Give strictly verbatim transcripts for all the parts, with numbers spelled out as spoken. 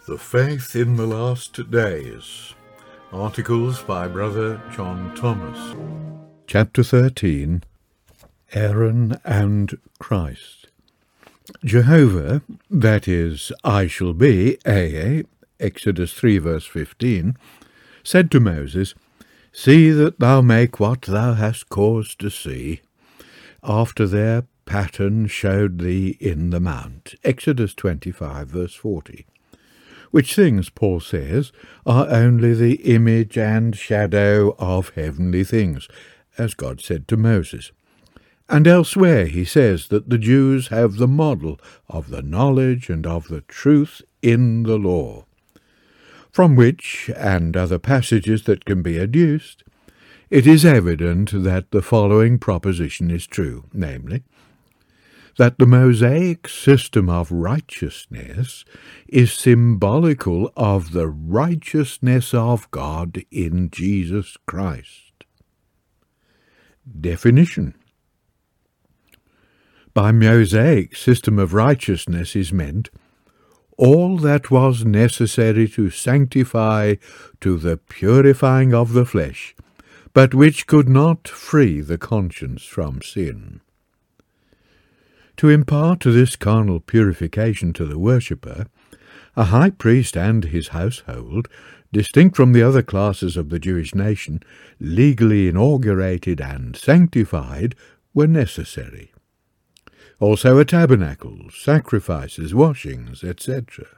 The Faith in the Last Days. Articles by Brother John Thomas. Chapter thirteen. Aaron and Christ. Jehovah, that is, I shall be, A A, Exodus three verse fifteen, said to Moses, See that thou make what thou hast caused to see, after their pattern showed thee in the mount. Exodus twenty-five verse forty. Which things, Paul says, are only the image and shadow of heavenly things, as God said to Moses. And elsewhere he says that the Jews have the model of the knowledge and of the truth in the law. From which, and other passages that can be adduced, it is evident that the following proposition is true, namely, that the Mosaic system of righteousness is symbolical of the righteousness of God in Jesus Christ. Definition. By Mosaic system of righteousness is meant all that was necessary to sanctify to the purifying of the flesh, but which could not free the conscience from sin. To impart this carnal purification to the worshipper, a high priest and his household, distinct from the other classes of the Jewish nation, legally inaugurated and sanctified, were necessary. Also a tabernacle, sacrifices, washings, et cetera.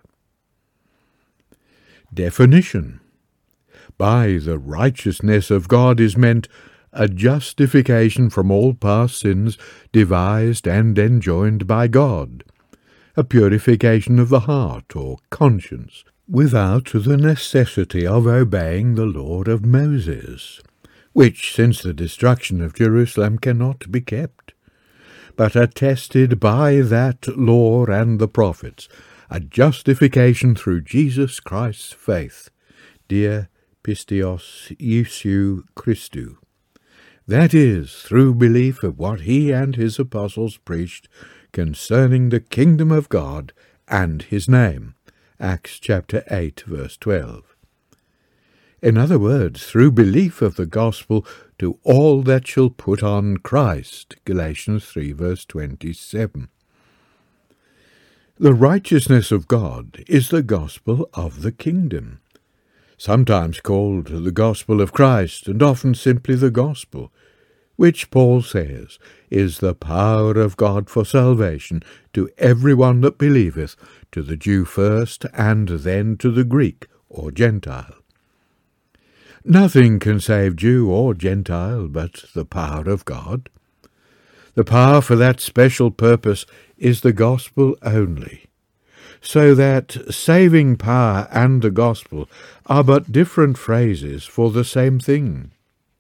Definition. By the righteousness of God is meant a justification from all past sins devised and enjoined by God, a purification of the heart or conscience, without the necessity of obeying the law of Moses, which, since the destruction of Jerusalem, cannot be kept, but attested by that law and the prophets, a justification through Jesus Christ's faith, dia pistios Iesu Christou. That is, through belief of what he and his apostles preached concerning the kingdom of God and his name. Acts chapter eight, verse twelve. In other words, through belief of the gospel to all that shall put on Christ. Galatians three, verse twenty-seven. The righteousness of God is the gospel of the kingdom, sometimes called the gospel of Christ, and often simply the gospel, which Paul says is the power of God for salvation to every one that believeth, to the Jew first, and then to the Greek or Gentile. Nothing can save Jew or Gentile but the power of God. The power for that special purpose is the gospel only, so that saving power and the gospel are but different phrases for the same thing.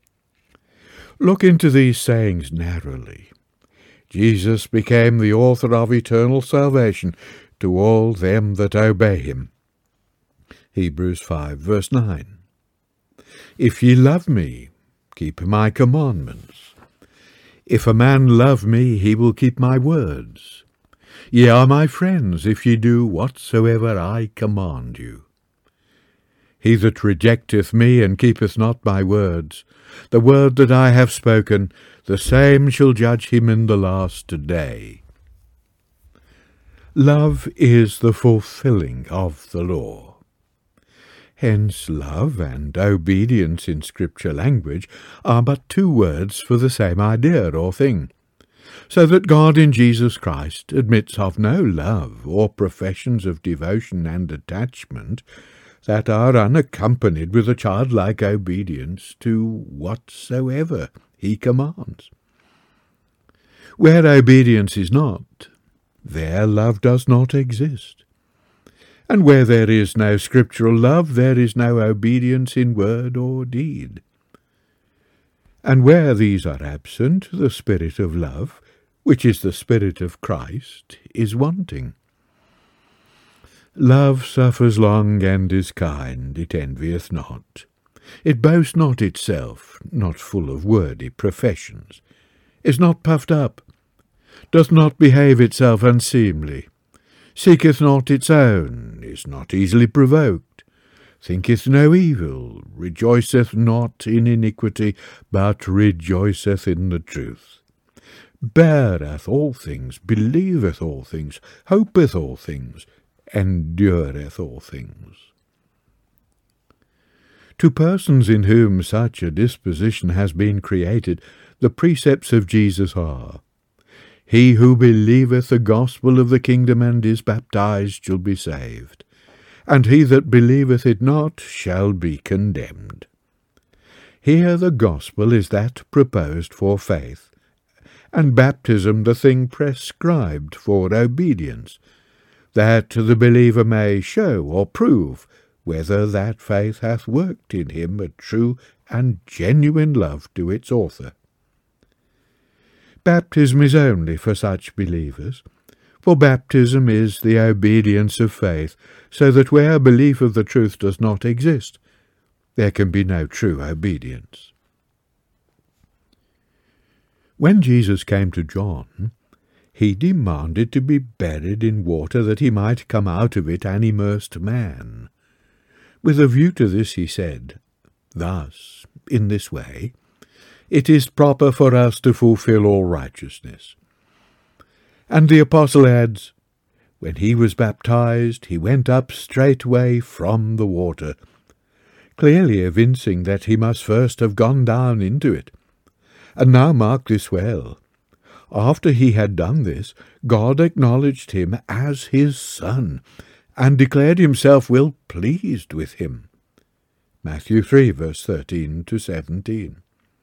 Look into these sayings narrowly. Jesus became the author of eternal salvation to all them that obey him. Hebrews five, verse nine. If ye love me, keep my commandments. If a man love me, he will keep my words. Ye are my friends, if ye do whatsoever I command you. He that rejecteth me and keepeth not my words, the word that I have spoken, the same shall judge him in the last day. Love is the fulfilling of the law. Hence love and obedience in Scripture language are but two words for the same idea or thing, so that God in Jesus Christ admits of no love or professions of devotion and attachment that are unaccompanied with a childlike obedience to whatsoever he commands. Where obedience is not, there love does not exist. And where there is no scriptural love, there is no obedience in word or deed. And where these are absent, the spirit of love, which is the Spirit of Christ, is wanting. Love suffers long and is kind, it envieth not. It boasts not itself, not full of wordy professions, is not puffed up, doth not behave itself unseemly, seeketh not its own, is not easily provoked, thinketh no evil, rejoiceth not in iniquity, but rejoiceth in the truth, beareth all things, believeth all things, hopeth all things, endureth all things. To persons in whom such a disposition has been created, the precepts of Jesus are, He who believeth the gospel of the kingdom and is baptized shall be saved, and he that believeth it not shall be condemned. Here the gospel is that proposed for faith, and baptism the thing prescribed for obedience, that the believer may show or prove whether that faith hath worked in him a true and genuine love to its author. Baptism is only for such believers, for baptism is the obedience of faith, so that where belief of the truth does not exist, there can be no true obedience. When Jesus came to John, he demanded to be buried in water that he might come out of it an immersed man. With a view to this he said, Thus, in this way, it is proper for us to fulfill all righteousness. And the apostle adds, When he was baptized, he went up straightway from the water, clearly evincing that he must first have gone down into it. And now mark this well. After he had done this, God acknowledged him as his Son, and declared himself well pleased with him. Matthew three, verse thirteen to seventeen.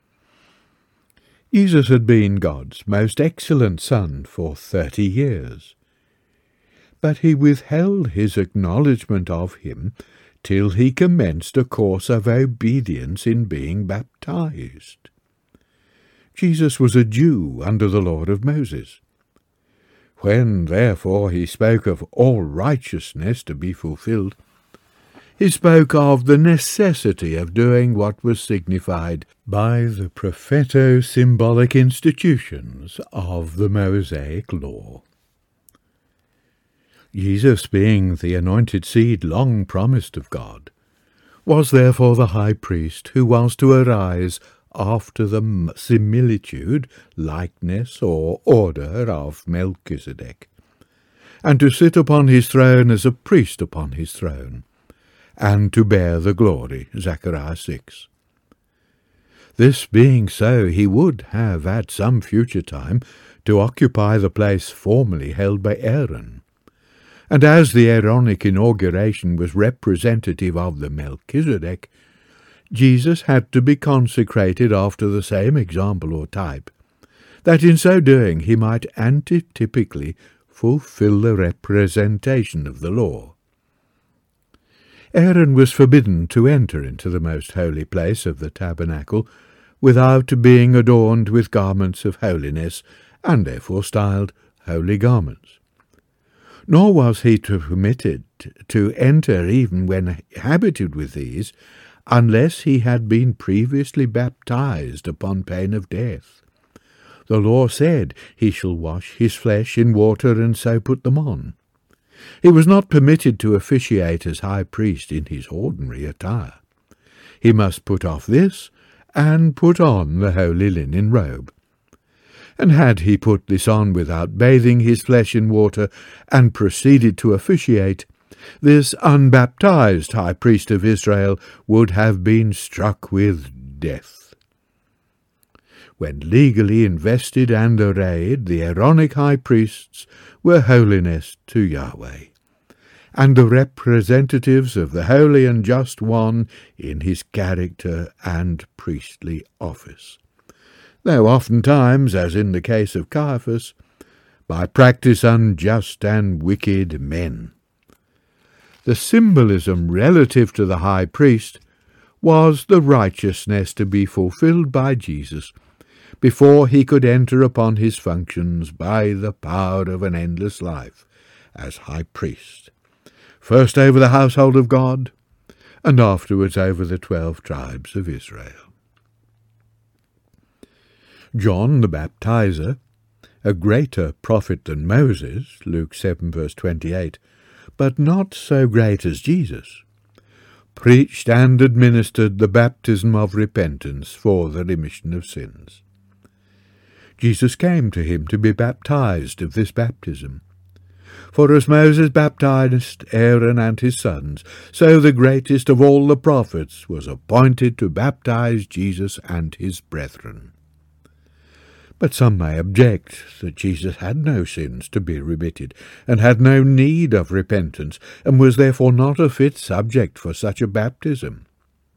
Jesus had been God's most excellent Son for thirty years, but he withheld his acknowledgment of him till he commenced a course of obedience in being baptized. Jesus was a Jew under the law of Moses. When, therefore, he spoke of all righteousness to be fulfilled, he spoke of the necessity of doing what was signified by the propheto-symbolic institutions of the Mosaic law. Jesus, being the anointed seed long promised of God, was therefore the high priest who was to arise after the similitude, likeness, or order of Melchizedek, and to sit upon his throne as a priest upon his throne, and to bear the glory, Zechariah six. This being so, he would have at some future time to occupy the place formerly held by Aaron, and as the Aaronic inauguration was representative of the Melchizedek, Jesus had to be consecrated after the same example or type, that in so doing he might antitypically fulfill the representation of the law. Aaron was forbidden to enter into the most holy place of the tabernacle without being adorned with garments of holiness, and therefore styled holy garments. Nor was he permitted to enter even when habited with these, unless he had been previously baptized upon pain of death. The law said, He shall wash his flesh in water and so put them on. He was not permitted to officiate as high priest in his ordinary attire. He must put off this, and put on the holy linen robe. And had he put this on without bathing his flesh in water, and proceeded to officiate, this unbaptized high priest of Israel would have been struck with death. When legally invested and arrayed, the Aaronic high priests were holiness to Yahweh, and the representatives of the Holy and Just One in his character and priestly office, though oftentimes, as in the case of Caiaphas, by practice unjust and wicked men. The symbolism relative to the high priest was the righteousness to be fulfilled by Jesus before he could enter upon his functions by the power of an endless life as high priest, first over the household of God, and afterwards over the twelve tribes of Israel. John the Baptizer, a greater prophet than Moses, Luke seven verse twenty-eight, but not so great as Jesus, preached and administered the baptism of repentance for the remission of sins. Jesus came to him to be baptized of this baptism. For as Moses baptized Aaron and his sons, so the greatest of all the prophets was appointed to baptize Jesus and his brethren. But some may object that Jesus had no sins to be remitted, and had no need of repentance, and was therefore not a fit subject for such a baptism.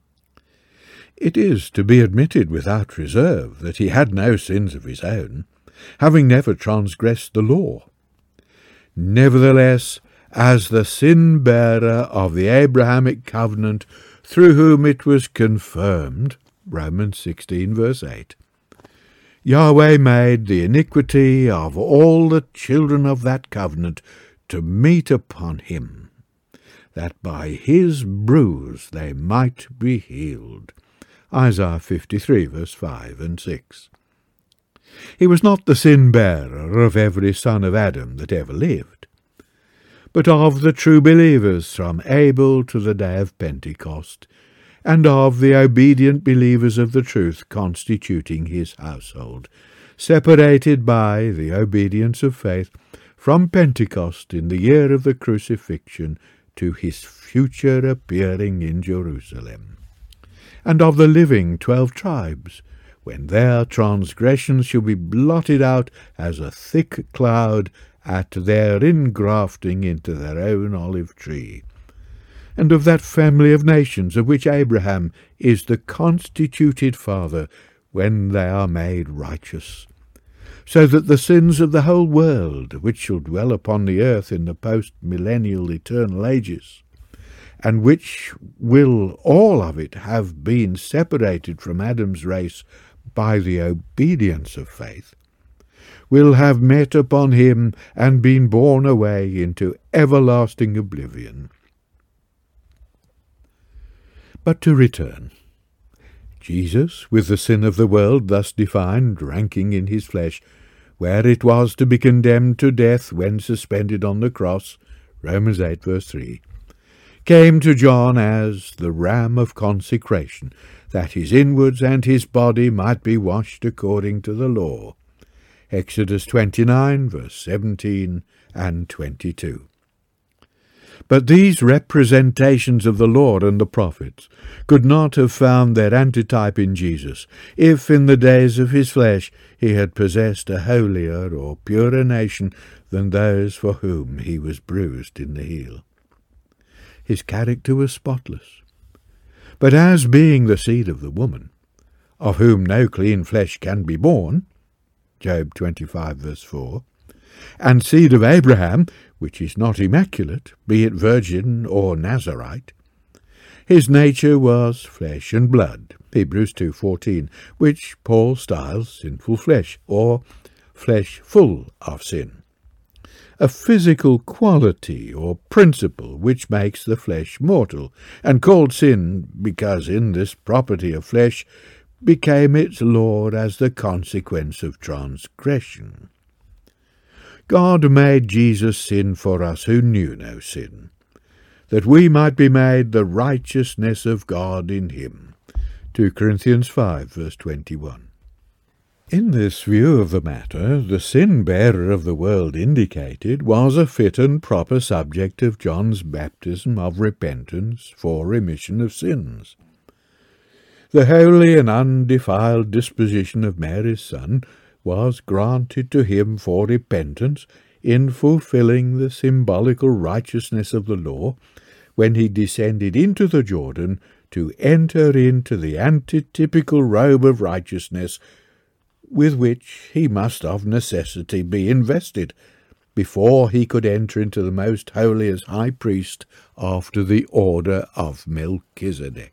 It is to be admitted without reserve that he had no sins of his own, having never transgressed the law. Nevertheless, as the sin-bearer of the Abrahamic covenant, through whom it was confirmed, Romans sixteen verse eight, Yahweh made the iniquity of all the children of that covenant to meet upon him, that by his bruise they might be healed. Isaiah fifty-three verse five and six. He was not the sin-bearer of every son of Adam that ever lived, but of the true believers from Abel to the day of Pentecost, and of the obedient believers of the truth constituting his household, separated by the obedience of faith from Pentecost in the year of the crucifixion to his future appearing in Jerusalem, and of the living twelve tribes, when their transgressions shall be blotted out as a thick cloud at their ingrafting into their own olive tree, and of that family of nations of which Abraham is the constituted father when they are made righteous, so that the sins of the whole world, which shall dwell upon the earth in the post-millennial eternal ages, and which will all of it have been separated from Adam's race by the obedience of faith, will have met upon him and been borne away into everlasting oblivion. But to return. Jesus, with the sin of the world thus defined, ranking in his flesh, where it was to be condemned to death when suspended on the cross, Romans eight verse three, came to John as the ram of consecration, that his inwards and his body might be washed according to the law, Exodus twenty-nine verse seventeen and twenty-two. But these representations of the Lord and the prophets could not have found their antitype in Jesus, if in the days of his flesh he had possessed a holier or purer nation than those for whom he was bruised in the heel. His character was spotless. But as being the seed of the woman, of whom no clean flesh can be born, Job twenty-five verse four, and seed of Abraham, which is not immaculate, be it virgin or Nazarite, his nature was flesh and blood, Hebrews two fourteen, which Paul styles sinful flesh, or flesh full of sin, a physical quality or principle which makes the flesh mortal, and called sin because in this property of flesh became its lord as the consequence of transgression. God made Jesus sin for us who knew no sin, that we might be made the righteousness of God in him. Second Corinthians five verse twenty-one. In this view of the matter, the sin-bearer of the world indicated was a fit and proper subject of John's baptism of repentance for remission of sins. The holy and undefiled disposition of Mary's son was granted to him for repentance in fulfilling the symbolical righteousness of the law when he descended into the Jordan to enter into the antitypical robe of righteousness with which he must of necessity be invested before he could enter into the most holy as high priest after the order of Melchizedek.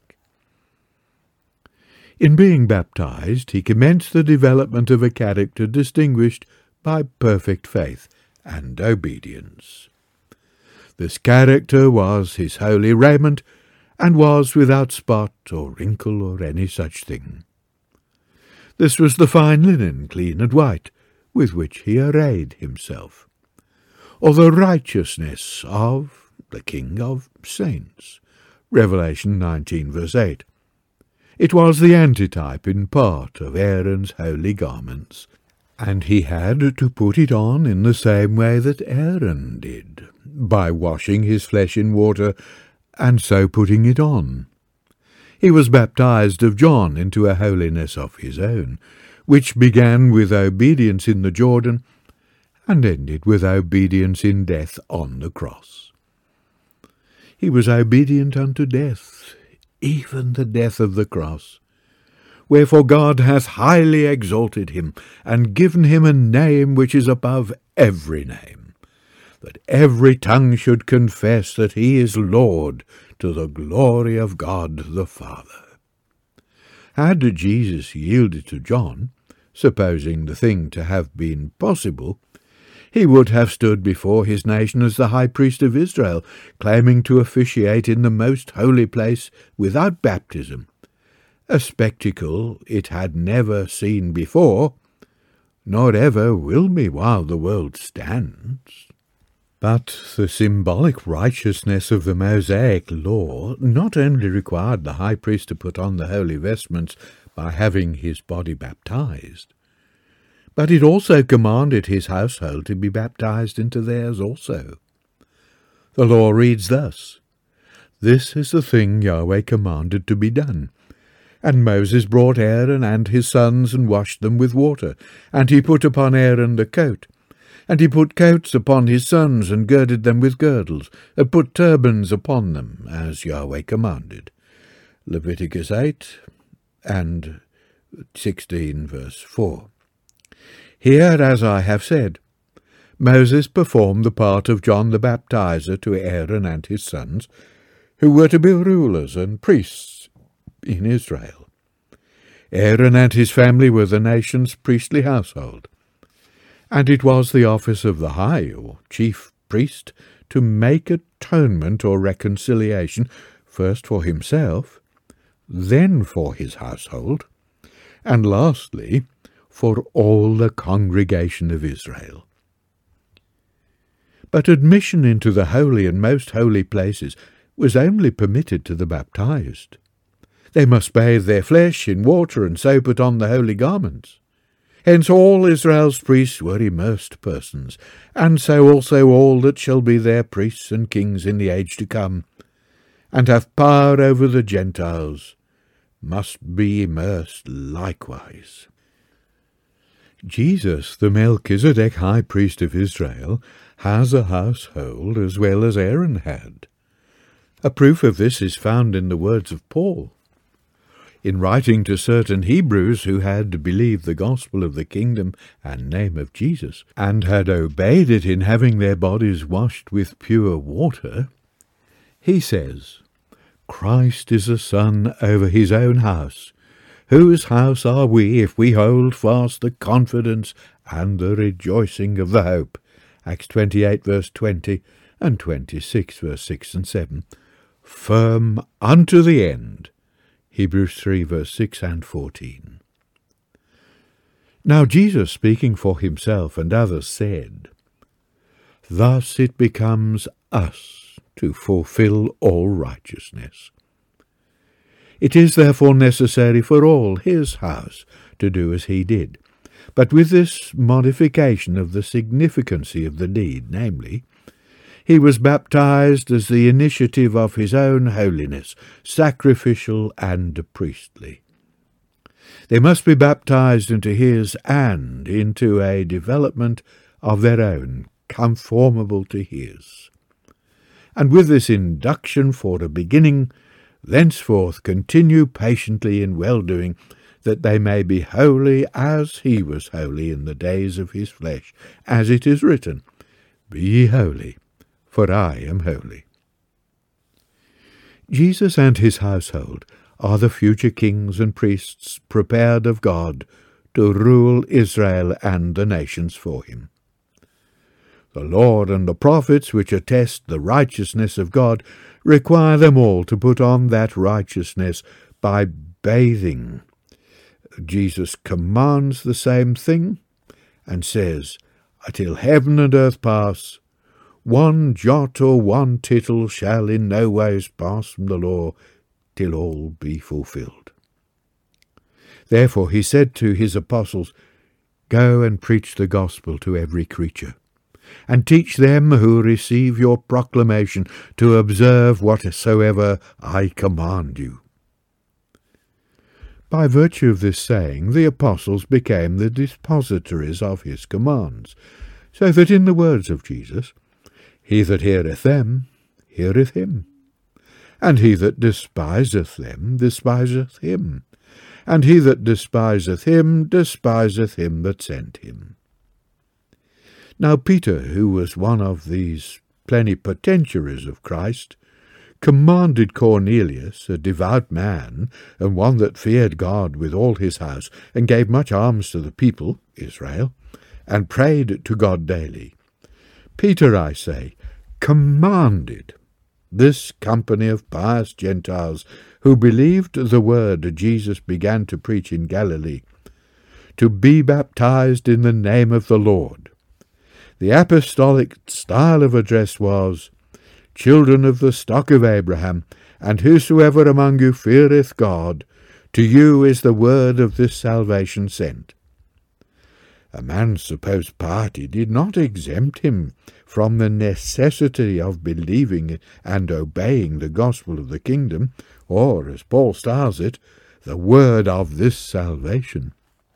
In being baptized, he commenced the development of a character distinguished by perfect faith and obedience. This character was his holy raiment, and was without spot or wrinkle or any such thing. This was the fine linen, clean and white, with which he arrayed himself, or the righteousness of the King of saints. Revelation nineteen, verse eight. It was the antitype in part of Aaron's holy garments, and he had to put it on in the same way that Aaron did, by washing his flesh in water, and so putting it on. He was baptized of John into a holiness of his own, which began with obedience in the Jordan, and ended with obedience in death on the cross. He was obedient unto death, even the death of the cross. Wherefore God hath highly exalted him, and given him a name which is above every name, that every tongue should confess that he is Lord, to the glory of God the Father. Had Jesus yielded to John, supposing the thing to have been possible, he would have stood before his nation as the high priest of Israel, claiming to officiate in the most holy place without baptism, a spectacle it had never seen before, nor ever will be while the world stands. But the symbolic righteousness of the Mosaic law not only required the high priest to put on the holy vestments by having his body baptized, but it also commanded his household to be baptized into theirs also. The law reads thus, "This is the thing Yahweh commanded to be done. And Moses brought Aaron and his sons, and washed them with water. And he put upon Aaron the coat. And he put coats upon his sons, and girded them with girdles, and put turbans upon them, as Yahweh commanded." Leviticus eight and sixteen, verse four. Here, as I have said, Moses performed the part of John the Baptizer to Aaron and his sons, who were to be rulers and priests in Israel. Aaron and his family were the nation's priestly household, and it was the office of the high or chief priest to make atonement or reconciliation, first for himself, then for his household, and lastly for all the congregation of Israel. But admission into the holy and most holy places was only permitted to the baptized. They must bathe their flesh in water, and so put on the holy garments. Hence all Israel's priests were immersed persons, and so also all that shall be their priests and kings in the age to come, and have power over the Gentiles, must be immersed likewise. Jesus, the Melchizedek high priest of Israel, has a household as well as Aaron had. A proof of this is found in the words of Paul. In writing to certain Hebrews who had believed the gospel of the kingdom and name of Jesus, and had obeyed it in having their bodies washed with pure water, he says, "Christ is a son over his own house, whose house are we if we hold fast the confidence and the rejoicing of the hope." Acts twenty-eight, verse twenty, and twenty-six, verse six and seven. Firm unto the end. Hebrews three, verse six and fourteen. Now Jesus, speaking for himself and others, said, "Thus it becomes us to fulfill all righteousness." It is therefore necessary for all his house to do as he did, but with this modification of the significancy of the deed, namely, he was baptized as the initiative of his own holiness, sacrificial and priestly. They must be baptized into his and into a development of their own, conformable to his. And with this induction for a beginning, thenceforth continue patiently in well-doing, that they may be holy as he was holy in the days of his flesh, as it is written, "Be ye holy, for I am holy." Jesus and his household are the future kings and priests prepared of God to rule Israel and the nations for him. The Lord and the prophets, which attest the righteousness of God, require them all to put on that righteousness by bathing. Jesus commands the same thing, and says, "Till heaven and earth pass, one jot or one tittle shall in no ways pass from the law, till all be fulfilled." Therefore he said to his apostles, "Go and preach the gospel to every creature, and teach them who receive your proclamation to observe whatsoever I command you." By virtue of this saying, the apostles became the depositaries of his commands, so that in the words of Jesus, "He that heareth them heareth him, and he that despiseth them despiseth him, and he that despiseth him despiseth him that sent him." Now Peter, who was one of these plenipotentiaries of Christ, commanded Cornelius, a devout man, and one that feared God with all his house, and gave much alms to the people, Israel, and prayed to God daily. Peter, I say, commanded this company of pious Gentiles, who believed the word Jesus began to preach in Galilee, to be baptized in the name of the Lord. The apostolic style of address was, "Children of the stock of Abraham, and whosoever among you feareth God, to you is the word of this salvation sent." A man's supposed piety did not exempt him from the necessity of believing and obeying the gospel of the kingdom, or, as Paul styles it, the word of this salvation.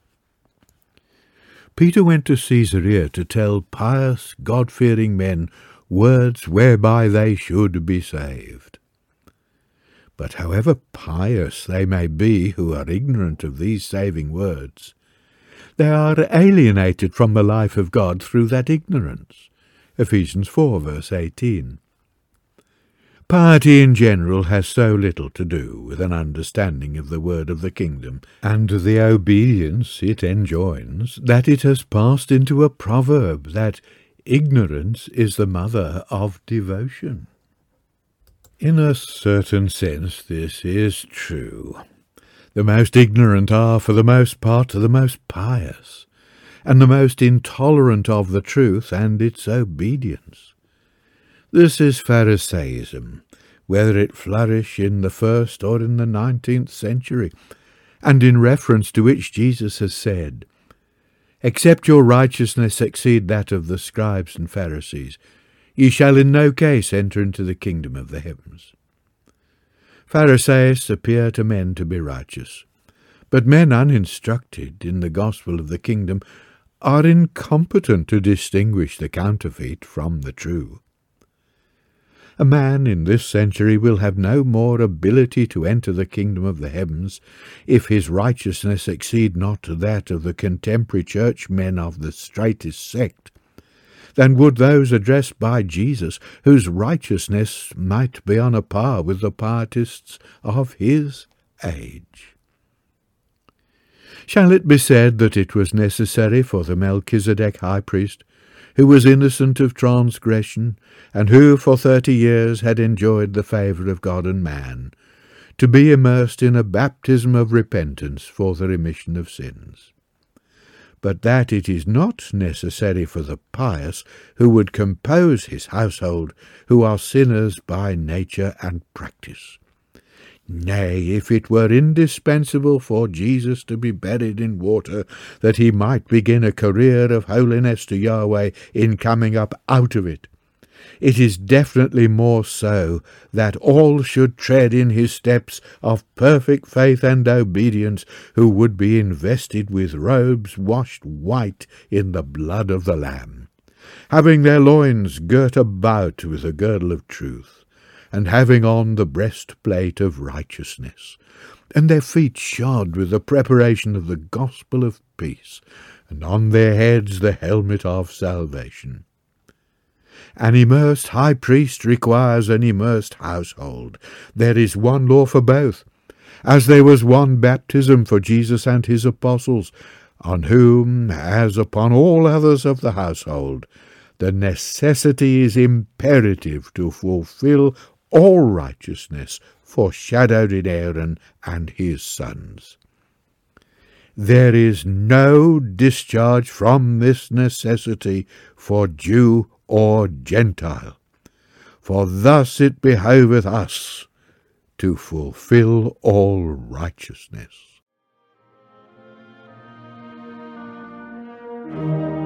Peter went to Caesarea to tell pious, God-fearing men words whereby they should be saved. But however pious they may be who are ignorant of these saving words, they are alienated from the life of God through that ignorance. Ephesians four, verse eighteen. Piety in general has so little to do with an understanding of the word of the kingdom, and the obedience it enjoins, that it has passed into a proverb that ignorance is the mother of devotion. In a certain sense this is true. The most ignorant are, for the most part, the most pious, and the most intolerant of the truth and its obedience. This is Pharisaism, whether it flourish in the first or in the nineteenth century, and in reference to which Jesus has said, "Except your righteousness exceed that of the scribes and Pharisees, ye shall in no case enter into the kingdom of the heavens." Pharisaists appear to men to be righteous, but men uninstructed in the gospel of the kingdom are incompetent to distinguish the counterfeit from the true. A man in this century will have no more ability to enter the kingdom of the heavens if his righteousness exceed not that of the contemporary churchmen of the straitest sect, than would those addressed by Jesus, whose righteousness might be on a par with the pietists of his age. Shall it be said that it was necessary for the Melchizedek high priest, who was innocent of transgression, and who for thirty years had enjoyed the favour of God and man, to be immersed in a baptism of repentance for the remission of sins? But that it is not necessary for the pious who would compose his household, who are sinners by nature and practice. Nay, if it were indispensable for Jesus to be buried in water, that he might begin a career of holiness to Yahweh in coming up out of it, it is definitely more so that all should tread in his steps of perfect faith and obedience, who would be invested with robes washed white in the blood of the Lamb, having their loins girt about with a girdle of truth, and having on the breastplate of righteousness, and their feet shod with the preparation of the gospel of peace, and on their heads the helmet of salvation. An immersed high priest requires an immersed household. There is one law for both, as there was one baptism for Jesus and his apostles, on whom, as upon all others of the household, the necessity is imperative to fulfill all righteousness foreshadowed in Aaron and his sons. there is no discharge from this necessity for Jew or Gentile, for thus it behoveth us to fulfill all righteousness.